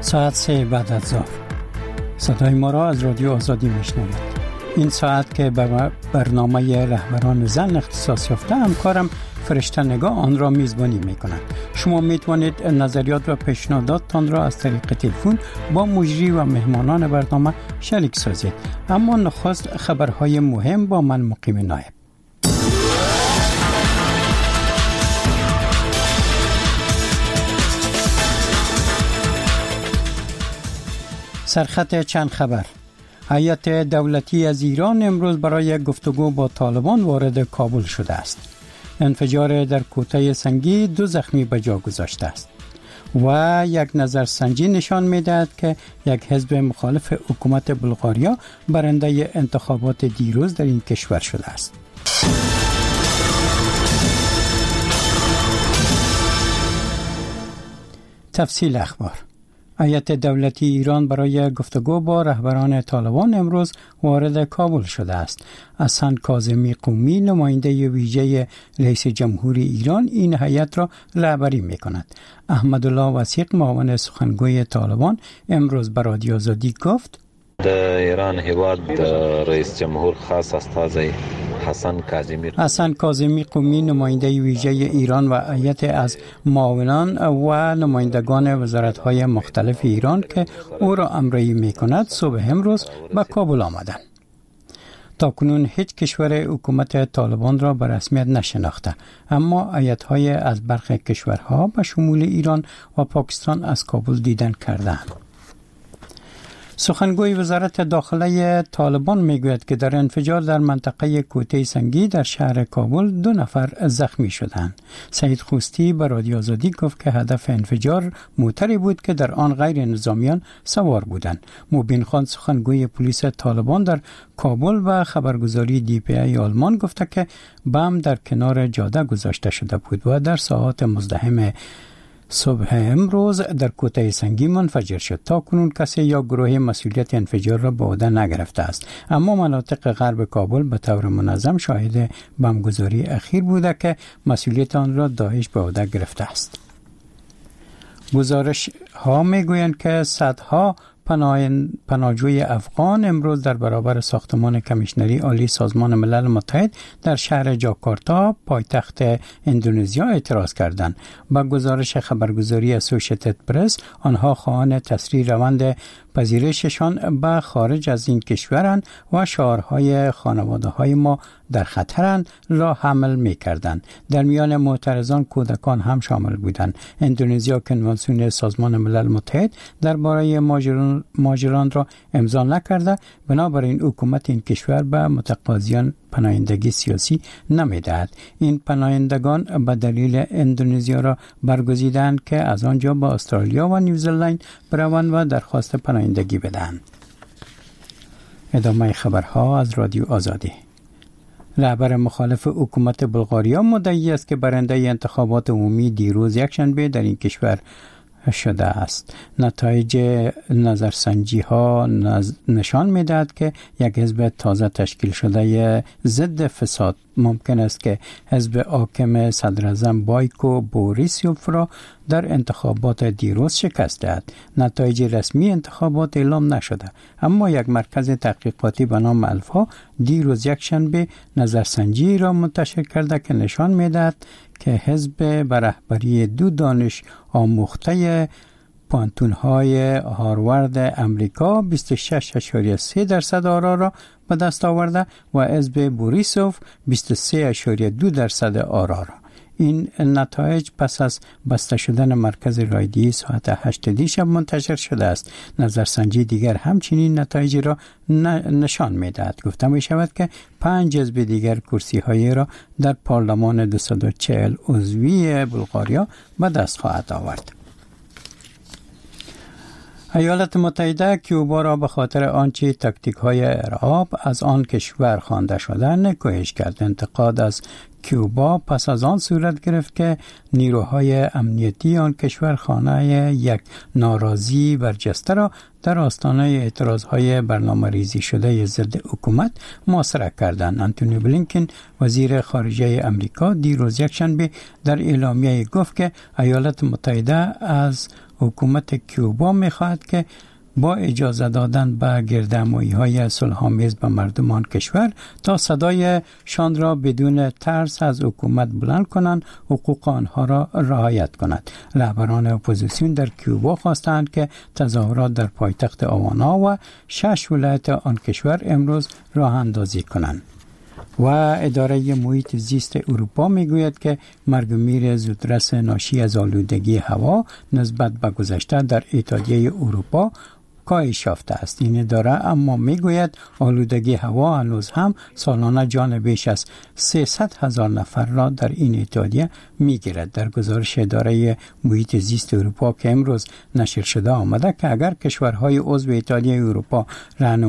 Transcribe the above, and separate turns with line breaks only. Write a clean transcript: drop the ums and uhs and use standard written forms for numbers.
ساعت 3 بعد از ظهر صدای ما را از رادیو آزادی میشنوید. این ساعت که به برنامه رهبران زن اختصاص یافته همکارم فرشته نگاه آن را میزبانی میکند. شما میتوانید نظریات و پیشنهاداتتان را از طریق تلفن با مجری و مهمانان برنامه شریک سازید. اما نخست خبرهای مهم با من مقیم نایب. سرخط چند خبر. هیئت دولتی از ایران امروز برای گفتگو با طالبان وارد کابل شده است. انفجار در کوته سنگی 2 زخمی به جا گذاشته است و یک نظرسنجی نشان می‌دهد که یک حزب مخالف حکومت بلغاریا برنده انتخابات دیروز در این کشور شده است. تفصیل اخبار. هیئت دولتی ایران برای گفتگو با رهبران طالبان امروز وارد کابل شده است. حسن کاظمی قومی نماینده ویژه رئیس جمهوری ایران این هیئت را رهبری می‌کند. احمدالله وثیق معاون سخنگوی طالبان امروز به رادیو آزادی گفت:
در ایران هیواد رئیس جمهور خاص استاذی
حسن کاظمی قومی نماینده ویژه ایران و هیئت از معاونان و نمایندگان وزارت‌های مختلف ایران که او را امرایی می‌کند صبح امروز به کابل آمدند. تاکنون هیچ کشور حکومت طالبان را به رسمیت نشناخته، اما هیئت‌های از برخی کشورها به شمول ایران و پاکستان از کابل دیدن کردند. سخنگوی وزارت داخله طالبان میگوید که در انفجار در منطقه کوته سنگی در شهر کابل 2 نفر زخمی شدند. سعید خوستی به رادیو آزادی گفت که هدف انفجار موتری بود که در آن غیر نظامیان سوار بودند. مبین خان سخنگوی پلیس طالبان در کابل و خبرگزاری DPI آلمان گفته که بم در کنار جاده گذاشته شده بود و در ساعات مزدحم صبح امروز در کوته سنگی منفجر شد. تا کنون کسی یا گروه مسئولیت انفجار را به عهده نگرفته است، اما مناطق غرب کابل به طور منظم شاهد بمبگذاری اخیر بوده که مسئولیت آن را داعش به عهده گرفته است. گزارش ها میگویند که صدها پناهجوی افغان امروز در برابر ساختمان کمیشنری عالی سازمان ملل متحد در شهر جاکارتا پایتخت اندونزیا اعتراض کردند. با گزارش خبرگزاری اسوسییتد پرس آنها خواهان تسریع روند پذیرششان به خارج از این کشورند و شعارهای خانواده‌های ما در خطرند را حمل می‌کردند. در میان معترضان کودکان هم شامل بودند. اندونزیا کنوانسیون سازمان ملل متحد درباره ماجران را امضا نکرده، بنابراین حکومت این کشور به متقاضیان پناهندگی سیاسی نمی‌دهد. این پناهندگان به دلیل اندونزیا را برگزیدند که از آنجا به استرالیا و نیوزلند بروند و درخواست پناهندگی بدهند. ادامه خبرها از رادیو آزادی. رهبر مخالف حکومت بلغاریا مدعی است که برنده انتخابات عمومی دیروز یکشنبه در این کشور شده است. نتایج نظرسنجی ها نشان می‌دهد که یک حزب تازه تشکیل شده ضد فساد ممکن است که حزب حاکم صدراعظم بایکو بوریسوف را در انتخابات دیروز شکست دهد. نتایج رسمی انتخابات اعلام نشده، اما یک مرکز تحقیقاتی به نام الفا دیروز یکشنبه نظرسنجی را منتشر کرده که نشان می‌دهد که حزب به رهبری 2 دانش آموخته پانتون‌های هاروارد امریکا 26.3% آرا را به دست آورده و حزب بوریسوف 23.2% آرا را. این نتایج پس از بسته شدن مرکز رایدی ساعت 8 شب منتشر شده است. نظرسنجی دیگر همچنین نتایج را نشان می‌دهد. گفته می‌شود که 5 حزب دیگر کرسی‌های را در پارلمان 240 عضوی بلغاریا به دست خواهد آورد. ایالات متحده کیوبا را به خاطر آنچه تاکتیک‌های ارهاب از آن کشور خوانده شده نکوهش کرد. انتقاد از کیوبا پس از آن صورت گرفت که نیروهای امنیتی آن کشور خانه یک ناراضی برجسته را در آستانه اعتراضهای برنامه ریزی شده ضد حکومت محاصره کردند. آنتونی بلینکن وزیر خارجه امریکا دیروز یکشنبه در اعلامیه گفت که ایالات متحده از حکومت کیوبا می‌خواهد که با اجازه دادن به گردهمایی‌های صلح‌آمیز به مردمان کشور تا صدای شان را بدون ترس از حکومت بلند کنند، حقوق آنها را رعایت کند. رهبران اپوزیسیون در کیوبا خواستند که تظاهرات در پایتخت هاوانا و 6 ولایت آن کشور امروز راه اندازی کنند. و اداره محیط زیست اروپا میگوید که مرگ و میر زودرس ناشی از آلودگی هوا نسبت به گذشته در اتحادیه اروپا کاهش یافته است. این اداره اما میگوید آلودگی هوا هنوز هم سالانه جان بیش از 300,000 نفر را در این اتحادیه میگیرد. در گزارش اداره محیط زیست اروپا که امروز نشر شده آمده که اگر کشورهای عضو اتحادیه اروپا